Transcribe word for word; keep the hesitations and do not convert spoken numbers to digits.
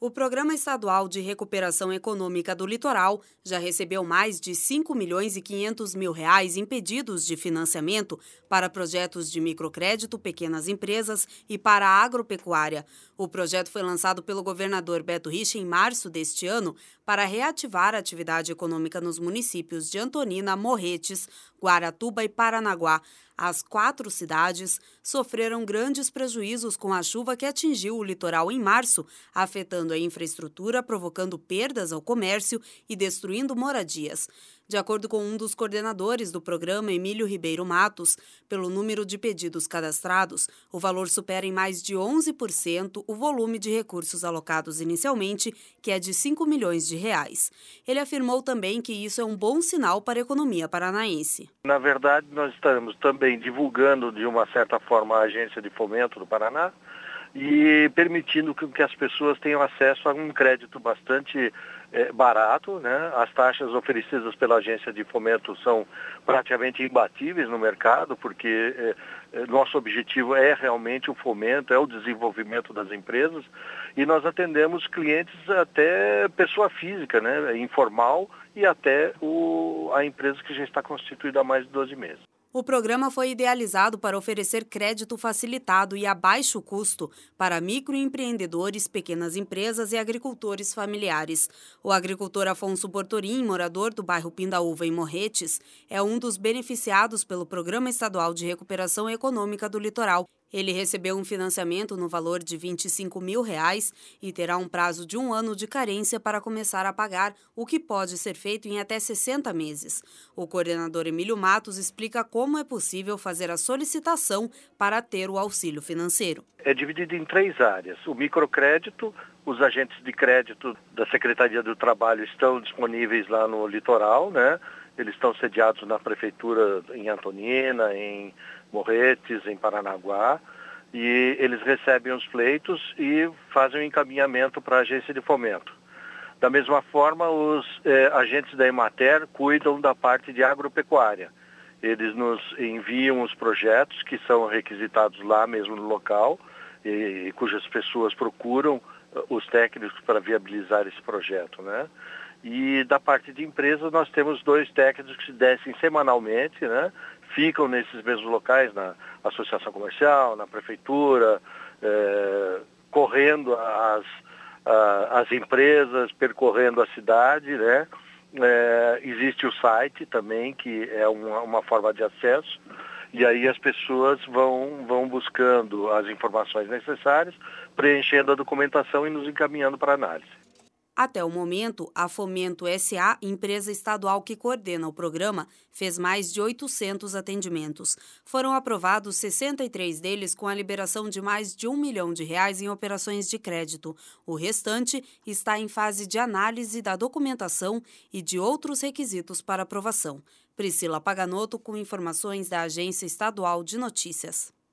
O Programa Estadual de Recuperação Econômica do Litoral já recebeu mais de cinco milhões e quinhentos mil reais em pedidos de financiamento para projetos de microcrédito, pequenas empresas e para a agropecuária. O projeto foi lançado pelo governador Beto Richa em março deste ano para reativar a atividade econômica nos municípios de Antonina, Morretes, Guaratuba e Paranaguá. As quatro cidades sofreram grandes prejuízos com a chuva que atingiu o litoral em março, afetando a infraestrutura, provocando perdas ao comércio e destruindo moradias. De acordo com um dos coordenadores do programa, Emílio Ribeiro Matos, pelo número de pedidos cadastrados, o valor supera em mais de onze por cento o volume de recursos alocados inicialmente, que é de cinco milhões de reais. Ele afirmou também que isso é um bom sinal para a economia paranaense. Na verdade, nós estamos também divulgando, de uma certa forma, a Agência de Fomento do Paraná e permitindo que as pessoas tenham acesso a um crédito bastante é, barato, né? As taxas oferecidas pela Agência de Fomento são praticamente imbatíveis no mercado, porque é, nosso objetivo é realmente o fomento, é o desenvolvimento das empresas, e nós atendemos clientes até pessoa física, né? Informal, e até o, a empresa que já está constituída há mais de doze meses. O programa foi idealizado para oferecer crédito facilitado e a baixo custo para microempreendedores, pequenas empresas e agricultores familiares. O agricultor Afonso Bortorim, morador do bairro Pindaúva, em Morretes, é um dos beneficiados pelo Programa Estadual de Recuperação Econômica do Litoral. Ele recebeu um financiamento no valor de vinte e cinco mil reais e terá um prazo de um ano de carência para começar a pagar, o que pode ser feito em até sessenta meses. O coordenador Emílio Matos explica como é possível fazer a solicitação para ter o auxílio financeiro. É dividido em três áreas. O microcrédito, os agentes de crédito da Secretaria do Trabalho estão disponíveis lá no litoral, né? Eles estão sediados na prefeitura em Antonina, em Morretes, em Paranaguá, e eles recebem os pleitos e fazem o encaminhamento para a agência de fomento. Da mesma forma, os eh, agentes da Emater cuidam da parte de agropecuária. Eles nos enviam os projetos que são requisitados lá mesmo no local, e, e cujas pessoas procuram os técnicos para viabilizar esse projeto, né? E da parte de empresas nós temos dois técnicos que se descem semanalmente, né? Ficam nesses mesmos locais, na associação comercial, na prefeitura, eh, correndo as, a, as empresas, percorrendo a cidade, né? Eh, existe o site também, que é uma, uma forma de acesso, e aí as pessoas vão, vão buscando as informações necessárias, preenchendo a documentação e nos encaminhando para análise. Até o momento, a Fomento S A, empresa estadual que coordena o programa, fez mais de oitocentos atendimentos. Foram aprovados sessenta e três deles com a liberação de mais de um milhão de reais em operações de crédito. O restante está em fase de análise da documentação e de outros requisitos para aprovação. Priscila Paganotto com informações da Agência Estadual de Notícias.